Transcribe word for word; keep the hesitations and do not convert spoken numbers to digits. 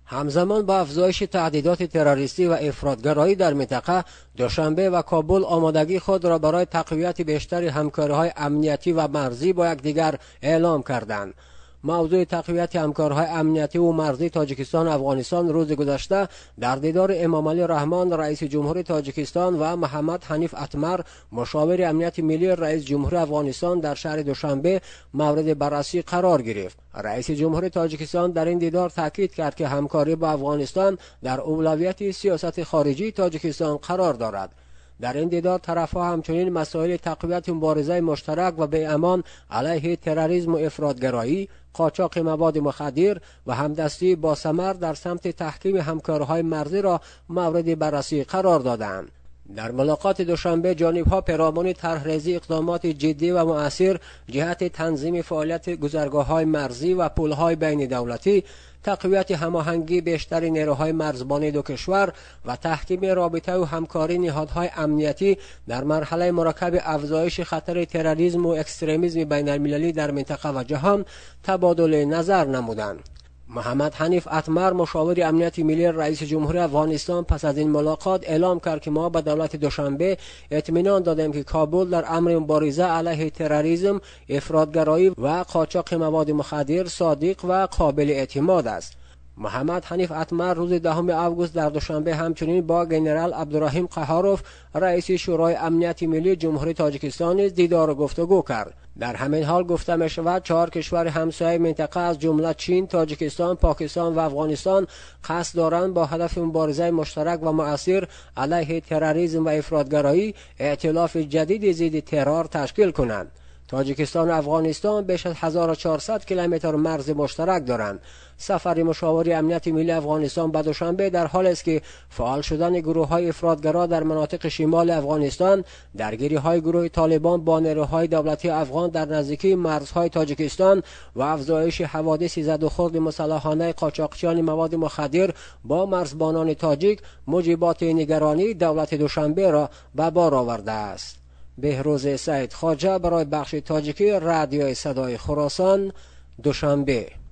همزمان با افزایش تهدیدات تروریستی و افراطگرایی در منطقه، دوشنبه و کابل آمادگی خود را برای تقویت بیشتر همکاری‌های امنیتی و مرزی با یکدیگر اعلام کردند. موضوع تقویت همکاری‌های امنیتی و مرزی تاجیکستان و افغانستان روز گذشته در دیدار امام علی رحمان رئیس جمهوری تاجیکستان و محمد حنیف اتمر مشاور امنیت ملی رئیس جمهوری افغانستان در شهر دوشنبه مورد بررسی قرار گرفت. رئیس جمهوری تاجیکستان در این دیدار تاکید کرد که همکاری با افغانستان در اولویت سیاست خارجی تاجیکستان قرار دارد. در این دیدار طرف‌ها همچنین مسائل تقویت مبارزه مشترک و بی‌امان علیه تروریسم و افراطگرایی، قاچاق مواد مخدر و همدستی با ثمر در سمت تحکیم همکاری‌های مرزی را مورد بررسی قرار دادند. در ملاقات دوشنبه جانب‌ها پیرامون طرح‌ریزی اقدامات جدی و مؤثر جهت تنظیم فعالیت گذرگاه‌های مرزی و پل‌های بین دولتی، تقویت هماهنگی بیشتر نیروهای مرزبانی دو کشور و تحکیم رابطه و همکاری نهادهای امنیتی در مرحله مرکب افزایش خطر تروریسم و اکستریمیسم بین المللی در منطقه و جهان تبادل نظر نمودند. محمد حنیف اتمر مشاور امنیت ملی رئیس جمهوری افغانستان پس از این ملاقات اعلام کرد که ما به دولت دوشنبه اطمینان دادیم که کابل در امر مبارزه علیه تروریسم، افراطگرایی و قاچاق مواد مخدر صادق و قابل اعتماد است. محمد حنیف اتمر روز دهم آگوست در دوشنبه همچنین با ژنرال عبدالرحیم قهاروف رئیس شورای امنیت ملی جمهوری تاجیکستان نیز دیدار و گفتگو کرد. در همین حال گفته می شود چهار کشور همسایه منطقه از جمله چین، تاجیکستان، پاکستان و افغانستان قصد دارند با هدف مبارزه مشترک و مؤثر علیه تروریسم و افراطگرایی ائتلاف جدید ضد ترور تشکیل کنند. تاجیکستان و افغانستان بیش از هزار و چهارصد کیلومتر مرز مشترک دارند. سفر مشاور امنیت ملی افغانستان به دوشنبه در حال است که فعال شدن گروه‌های افراطگرا در مناطق شمال افغانستان، درگیری‌های گروه طالبان با نیروهای دولتی افغان در نزدیکی مرزهای تاجیکستان و افزایش حوادث زد و خورد مسلحانه قاچاقچیان مواد مخدر با مرزبانان تاجیک موجبات نگرانی دولت دوشنبه را به بار آورده است. بهروز سعید خواجه برای بخش تاجیکی رادیوی صدای خراسان، دوشنبه.